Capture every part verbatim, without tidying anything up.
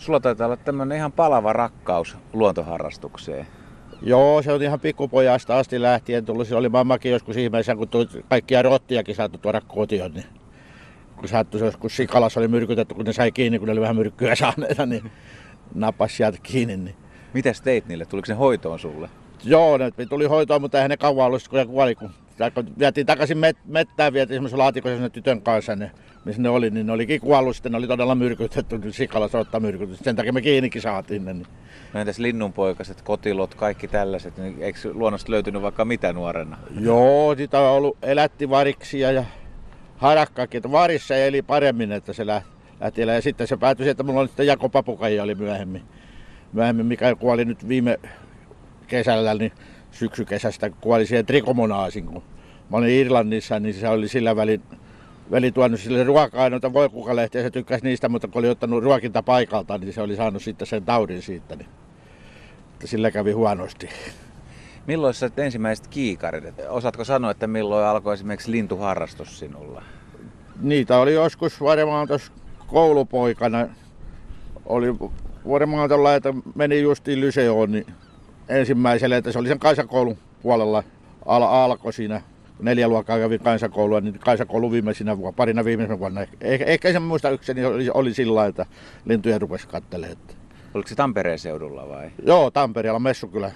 Sulla taitaa olla tämmöinen ihan palava rakkaus luontoharrastukseen. Joo, se on ihan pikkupojasta asti lähtien tullut. Se oli mammakin joskus ihmeessä, kun tuli kaikkia rottiakin saatu tuoda kotiin. Niin kun sattui joskus Sikalassa oli myrkytetty, kun ne sai kiinni, kun ne oli vähän myrkkyä saaneita, niin nappasi sieltä kiinni. Niin. Mitäs teit niille? Tuliko ne hoitoon sulle? Joo, ne tuli hoitoon, mutta eihän ne kauan ollut, kun ne kuoli. Kun vietiin takaisin met- mettään, vietiin semmoisen laatikoisen tytön kanssa, ne, missä ne oli, niin ne olikin kuollut. Sitten ne oli todella myrkytetty, Sikalassa ottaa myrkytetty. Sen takia me kiinnikin saatiin ne. Niin. No entäs linnunpoikaset, kotilot, kaikki tällaiset, niin eikö luonnosta löytynyt vaikka mitä nuorena? Joo, niitä on ollut elättivariksia ja harakkaakin. Varissa eli paremmin, että se lähti elää. Ja sitten se päätyi siihen, että mulla oli sitten jakopapukaija oli myöhemmin. Myöhemmin, mikä kuoli nyt viime kesällä, niin syksykesästä kuoli siihen trikomonaasin. Kun mä olin Irlannissa, niin se oli sillä välin, välin tuonut sille ruokaa noita voikukalehtiä ja se tykkäsi niistä, mutta kun oli ottanut ruokinta paikalta, niin se oli saanut sitten sen taudin siitä. Niin sillä kävi huonosti. Milloin sä ensimmäiset kiikarit? Osaatko sanoa, että milloin alkoi esimerkiksi lintuharrastus sinulla? Niitä oli joskus varmaan tuossa koulupoikana. Oli varmaan tuolla, että meni justiin Lyseoon niin ensimmäiselle, että se oli sen kansakoulun puolella al- alkoi siinä. Neljä luokkaa kävi kansakoulua, niin kansakoulun viimeisinä vuonna, parina viimeisenä vuonna. Eh- ehkä sen muista ykseni oli, oli sillä että lintuja rupesi katselemaan. Oliko se Tampereen seudulla vai? Joo, Tampereella Messukylä.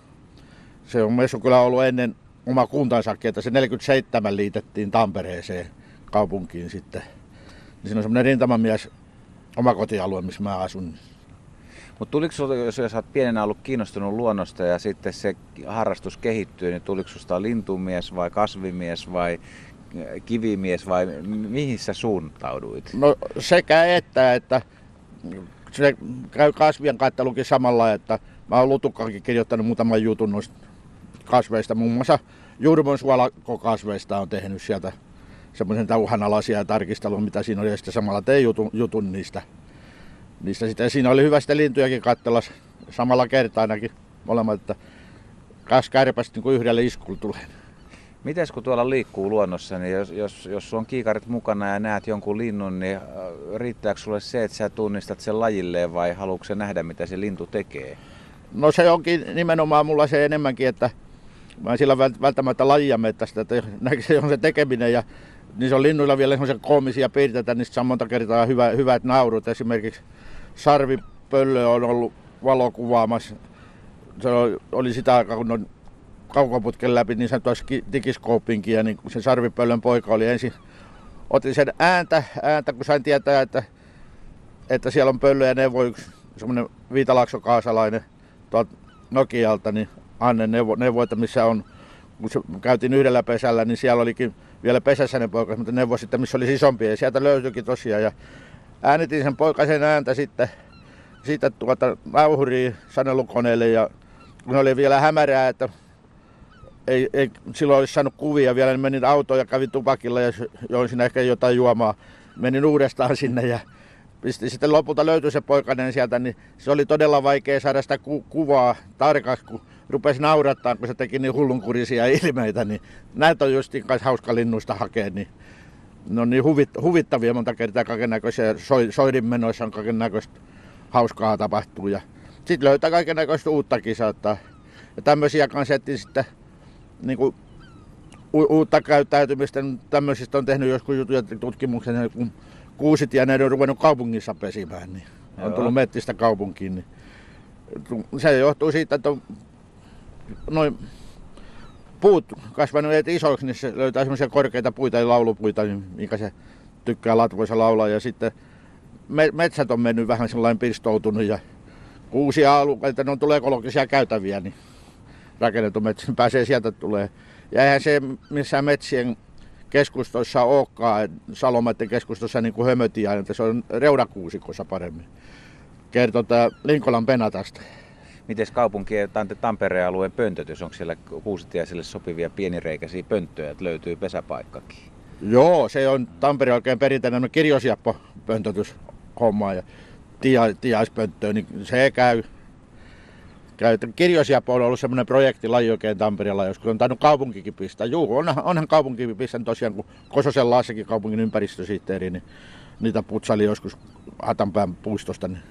Se on Messukylä ollut ennen oma kuntansakin, että se neljäkymmentäseitsemän liitettiin Tampereeseen kaupunkiin sitten. Niin siinä on semmoinen rintamamies oma kotialue, missä mä asun. Mutta tuliko sinusta, jos sä olet pienenä ollut kiinnostunut luonnosta ja sitten se harrastus kehittyy, niin tuliko sinusta lintumies vai kasvimies vai kivimies vai mihin sä suuntauduit? No sekä että, että se käy kasvien kattelukin samalla, että mä oon Lutukkaankin kirjoittanut muutaman jutun noista kasveista. Muun muassa Jurmon suolakokasveista on tehnyt sieltä semmoisen uhanalaisia tarkistelua, mitä siinä oli, ja sitten samalla tein jutun, jutun niistä. niistä sitten. Siinä oli hyvä sitten lintujakin katsella samalla kertaa ainakin molemmat, että kaksi kärpästä niin kuin yhdelle iskulla tulee. Mites kun tuolla liikkuu luonnossa, niin jos, jos, jos on kiikarit mukana ja näet jonkun linnun, niin riittääkö sulle se, että sä tunnistat sen lajilleen vai haluatko sä nähdä, mitä se lintu tekee? No se onkin nimenomaan mulla se enemmänkin, että mä en sillä välttämättä lajia mettästä, että se on se tekeminen ja niin se on linnuilla vielä semmoisia koomisia piirteitä, niin se on monta kertaa hyvä, hyvät naurut. Esimerkiksi sarvipöllö on ollut valokuvaamassa. Se oli sitä aikaa, kun on kaukoputken läpi niin sanotusti digiskoopinkin ja niin se sarvipöllön poika oli ensin. Otin sen ääntä, ääntä kun sain tietää, että, että siellä on pöllö ja neuvo yksi semmoinen viitalaaksokaasalainen tuolta Nokialta, niin Anne neuvo, neuvo, että missä on, kun se käytiin yhdellä pesällä, niin siellä olikin vielä pesässä ne poikas, mutta neuvo sitten, missä oli isompia ja sieltä löytyikin tosiaan. Ja äänitin sen poikasen ääntä sitten, sitten tuota nauhuriin sanelukoneelle ja kun oli vielä hämärää, että ei, ei silloin olisi saanut kuvia vielä, niin menin autoon ja kävin tupakilla ja join siinä ehkä jotain juomaa. Menin uudestaan sinne ja pistin sitten lopulta löytyi se poikainen sieltä, niin se oli todella vaikea saada sitä ku- kuvaa tarkaksi, kun rupesi naurattaa, kun se teki niin hullunkurisia ilmeitä. Niin näitä on justiin kai hauska linnusta hakea, niin ne on niin huvit, huvittavia monta kertaa kaikennäköisiä, soi, soidinmenoissa on kaikennäköistä hauskaa tapahtuu. Ja sitten löytää kaikennäköistä uuttakin saattaa. Ja tämmöisiä kanssa etsin sitten niin kuin u- uutta käyttäytymistä, tämmöisistä on tehnyt joskus jutuja tutkimuksen, kun kuusitieneet on ruvennut kaupungissa pesimään, niin on tullut mettistä kaupunkiin. Niin se johtuu siitä, että on noin puut kasvanut isoiksi, niin se löytää semmoisia korkeita puita ja laulupuita, niin minkä se tykkää latvoissa laulaa. Ja sitten metsät on mennyt vähän sellainen pirstoutunut ja uusia alueita, ne on tulee ekologisia käytäviä, niin rakennettu metsä pääsee sieltä tulee. Ja eihän se missään metsien keskustoissa olekaan, Salomaiden keskustossa niin kuin hömötiä, että se on reunakuusikossa paremmin. Kertoo tämä Linkolan Penatasta. Miten kaupunkien Tampereen alueen pöntötys, onko siellä kuusitiaisille sopivia pienireikäisiä pönttöjä, että löytyy pesäpaikkakin? Joo, se on Tampereen oikein perinteinen kirjosiappo-pöntötyshomma ja tia, tiaispönttöä, niin se käy. käy. Kirjosiappo on ollut semmoinen projektilaji oikein Tampereella, joskus on tainnut kaupunkikin pistää. Juu, onhan, onhan kaupunkikin pistänyt tosiaan, kun Kososen Laassakin kaupungin ympäristösihteeri, niin niitä putsaili joskus Hatanpään puistosta. Niin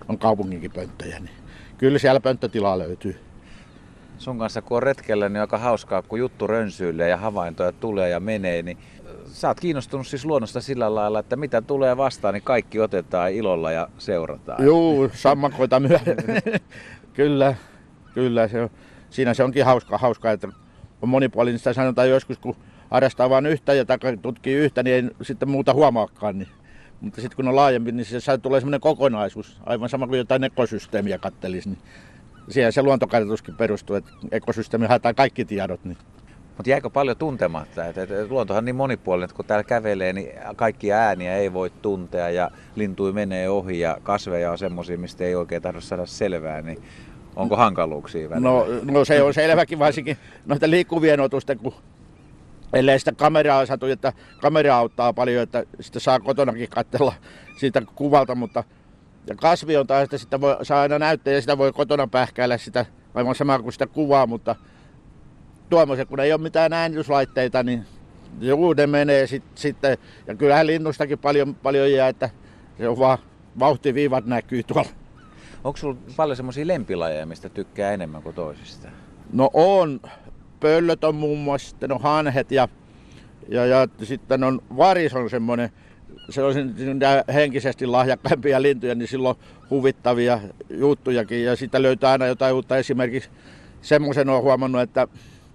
on kaupunginkin pönttöjä, niin kyllä siellä pönttötilaa löytyy. Sun kanssa kun on retkellä, niin aika hauskaa, kun juttu rönsyilee ja havaintoja tulee ja menee, niin sä oot kiinnostunut siis luonnosta sillä lailla, että mitä tulee vastaan, niin kaikki otetaan ilolla ja seurataan. Juu, sammakoita myöden. Kyllä, kyllä. Se on, siinä se onkin hauskaa, hauskaa, että on monipuolinen. Sitä sanotaan joskus, kun harrastaa vain yhtä ja tutkii yhtä, niin ei sitten muuta huomaakaan. Niin. Mutta sitten kun on laajempi, niin se tulee semmoinen kokonaisuus, aivan sama kuin jotain ekosysteemiä kattelisi. Niin siihen se luontokartoituskin perustuu, että ekosysteemi haetaan kaikki tiedot. Niin. Mutta jäikö paljon tuntematta? Et, et, et, luontohan on niin monipuolinen, että kun täällä kävelee, niin kaikkia ääniä ei voi tuntea ja lintui menee ohi ja kasveja on semmoisia, mistä ei oikein tahdo saada selvää. Niin onko hankaluuksia välillä? No, no se on selväkin varsinkin noita liikkuvien otusten, kun ellei sitä kameraa satu, että kamera auttaa paljon, että sitä saa kotonakin katsella siitä kuvalta, mutta ja kasvi on taas, että sitä voi, saa aina näyttää ja sitä voi kotona pähkäillä sitä aivan samaa kuin sitä kuvaa, mutta tuommoiset, kun ei ole mitään äänityslaitteita, niin juu, ne menee sitten. Sit, ja kyllähän linnustakin paljon, paljon jää, että se on vaan vauhtiviivat näkyy tuolla. Onko sulla paljon semmoisia lempilajeja, mistä tykkää enemmän kuin toisista? No on. Pöllöt on muun muassa, sitten on hanhet ja, ja, ja sitten on varis on semmoinen, se on henkisesti lahjakkaimpia lintuja, niin silloin huvittavia juttujakin ja sitten löytää aina jotain uutta. Esimerkiksi semmoisen olen huomannut, että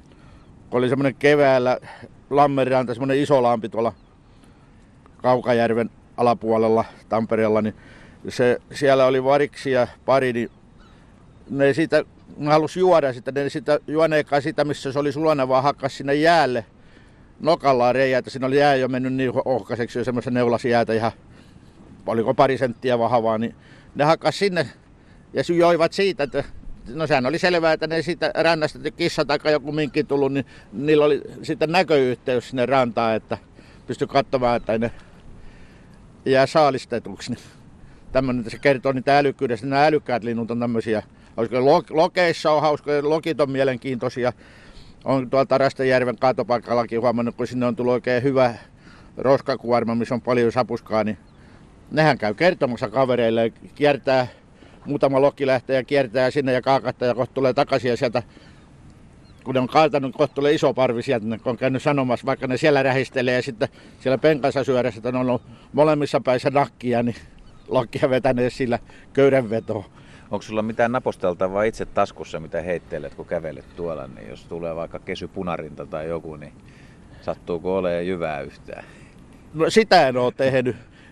oli semmoinen keväällä Lammenranta, semmoinen iso lampi tuolla Kaukajärven alapuolella Tampereella, niin se, siellä oli variksia pari, niin ne siitä, ne halusi juoda sitä, ne sitä juoneekaan sitä, missä se oli sulana, vaan hakkas sinne jäälle nokallaan reijää, että siinä oli jää jo mennyt niin ohkaiseksi jo semmoisen neulasi jäätä ihan, oliko pari senttiä vahvaa, niin ne hakkas sinne ja joivat siitä, että no sehän oli selvää, että ne siitä rannasta, että kissa tai joku minkki tullut, niin niillä oli sitten näköyhteys sinne rantaan, että pystyi katsomaan, että ne jää saalistetuksi. Niin tämmöinen, se kertoo niitä älykkyydestä. Nämä älykkäät linnut on tämmöisiä, lokeissa on hauskoja, lokit on mielenkiintoisia. On tuolta Tarastajärven kaatopaikallakin huomannut, kun sinne on tullut oikein hyvä roskakuorma, missä on paljon sapuskaa, niin nehän käy kertomassa kavereille, kiertää, muutama lokki lähtee ja kiertää sinne ja kaakattaa ja kohta tulee takaisin ja sieltä, kun ne on kaatanut, kohta tulee iso parvi sieltä, ne on käynyt sanomassa, vaikka ne siellä rähistelee ja sitten siellä penkassa syödessä, että ne on ollut molemmissa päissä nakkia, niin lokkia vetäneet sillä köydenvetoa. Onko sulla mitään naposteltavaa itse taskussa, mitä heittelet, kun kävelet tuolla, niin jos tulee vaikka kesy punarinta tai joku, niin sattuuko olemaan jyvää yhtään? No sitä en ole tehnyt.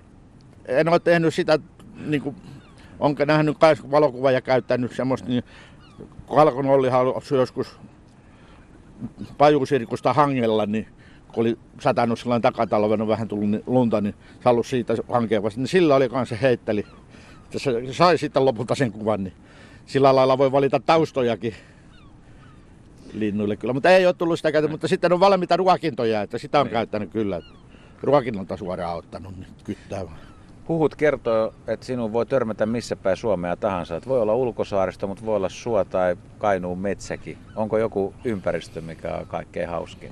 En ole tehnyt sitä, niin kuin, onko nähnyt valokuva ja käyttänyt semmoista, niin Kalkon Olli halusi joskus pajusirkusta hangella, niin kun oli satanut silloin takatalvena vähän tullut lunta, niin se halusi siitä hankea vasta, niin sillä oli kanssa heitteli. Se sai sitten lopulta sen kuvan, niin sillä lailla voi valita taustojakin linnuille kyllä, mutta ei ole tullut sitä käytä, mutta sitten on valmiita ruokintoja, että sitä on niin käyttänyt kyllä. Ruokinnalta suoraan ottanut, niin kyttää vaan. Huhut kertoo, että sinun voi törmätä missä päin Suomea tahansa. Että voi olla ulkosaaristo, mutta voi olla suo tai Kainuun metsäkin. Onko joku ympäristö, mikä on kaikkein hauskin?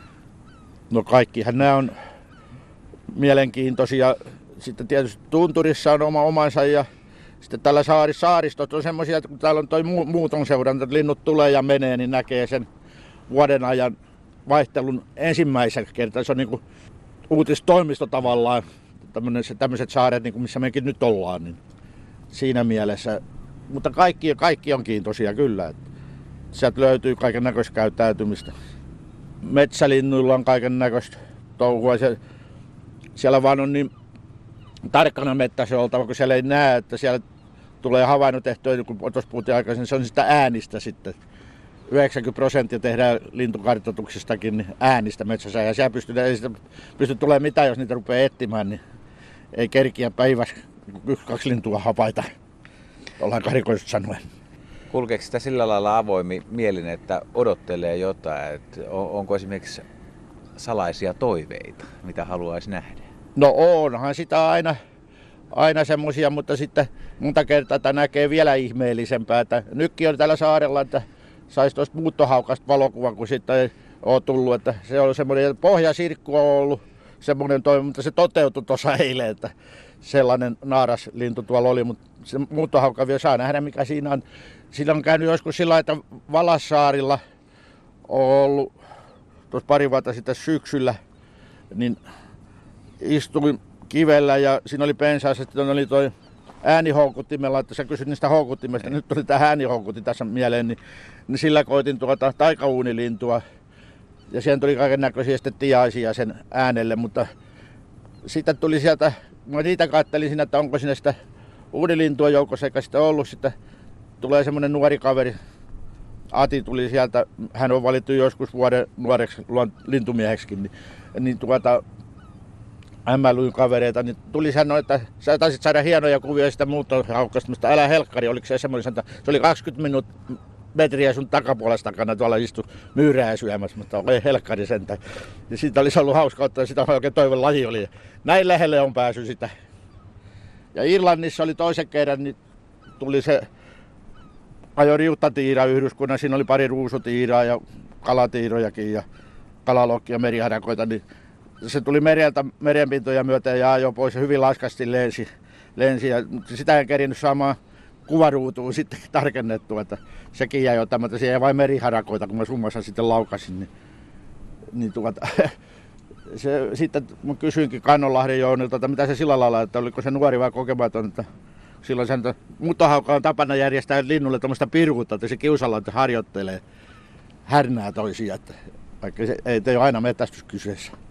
No kaikkihan nämä on mielenkiintoisia. Sitten tietysti tunturissa on oma omansa ja sitten tällä saari, saaristot on semmoisia, että kun täällä on toi muuton seuranta, että linnut tulee ja menee, niin näkee sen vuoden ajan vaihtelun ensimmäisen kertaa. Se on niin kuin uutistoimisto tavallaan, tämmöiset saaret, niin kuin missä mekin nyt ollaan, niin siinä mielessä. Mutta kaikki, kaikki on kiintoisia kyllä. Että sieltä löytyy kaiken näköistä käyttäytymistä. Metsälinnuilla on kaiken näköistä touhua. Se, siellä vaan on niin tarkkana mettässä oltava, kun siellä ei näe, että siellä tulee havainnot tehtyä, kun tuossa puhuttiin aikaisemmin, se on sitä äänistä sitten. yhdeksänkymmentä prosenttia tehdään lintukartoituksistakin niin äänistä metsässä ja siellä pystyy, ei sitä pysty tulemaan mitään, jos niitä rupeaa etsimään, niin ei kerkiä päivässä kaksi lintua hapaita, ollaan karikoisesti sanoen. Kulkeeko sitä sillä lailla avoimi mielin, että odottelee jotain, että onko esimerkiksi salaisia toiveita, mitä haluaisi nähdä? No onhan sitä aina, aina semmoisia, mutta sitten monta kertaa että näkee vielä ihmeellisempää. Että nytkin on täällä saarella, että saisi tuosta muuttohaukasta valokuvan, kun sitten ei ole tullut. Että se on semmoinen pohjasirkku on ollut semmoinen toive, mutta se toteutui tuossa eilen. Että sellainen naaraslintu tuolla oli, mutta se muuttohaukka vielä saa nähdä, mikä siinä on. Sillä on käynyt joskus sillä lailla, että Valassaarilla on ollut tuossa pari vuotta sitten syksyllä, niin istuin kivellä ja siinä oli pensaassa, sitten oli toi äänihoukuttimella, että sä kysyt niistä houkuttimesta, nyt tuli tämä äänihoukutin tässä mieleen, niin, niin sillä koitin tuota taikauunilintua ja siihen tuli kaiken näköisiä sitten tiaisia sen äänelle, mutta sitten tuli sieltä, mä niitä kattelin siinä, että onko siinä sitä uunilintua joukossa eikä sitä ollut, sitten tulee semmoinen nuori kaveri, Ati tuli sieltä, hän on valittu joskus vuoden nuoreksi lintumieheksikin, niin, niin tuota M L:n kavereita, niin tuli sanoa, että sä taisit saada hienoja kuvia sitä muuttohaukkasta, älä helkkari, oliko se semmoinen, että se oli kaksikymmentä minuut, metriä sun takapuolesta takana, tuolla istui myyrää syömässä, mutta oli helkkari sentä. Ja siitä olisi ollut hauska ottaa, sitä oikein toivon laji oli. Näin lähelle on päässyt sitä. Ja Irlannissa oli toisen kerran, niin tuli se ajo riuttatiira yhdyskunnan, siinä oli pari ruusutiiraa ja kalatiirojakin ja kalalokkia ja meriharakoita, niin se tuli mereltä, merenpintoja myöten ja ajoi pois ja hyvin laskasti lensi. lensi ja sitä en kerinyt saamaan kuvaruutuun sitten tarkennettua, että sekin jäi ottamatta, että siellä jäi vain meriharakoita, kun mä summassa sitten laukasin. Niin, niin tuota, se, sitten mä kysyinkin Kannonlahden Jounilta, että mitä se sillä lailla, että oliko se nuori vai kokematon, että silloin sen, että muuttohaukka on tapana järjestää linnulle tämmöistä piruutta, että se kiusalla että harjoittelee härnää toisia, että vaikka se ei, ei ole aina metästys kyseessä.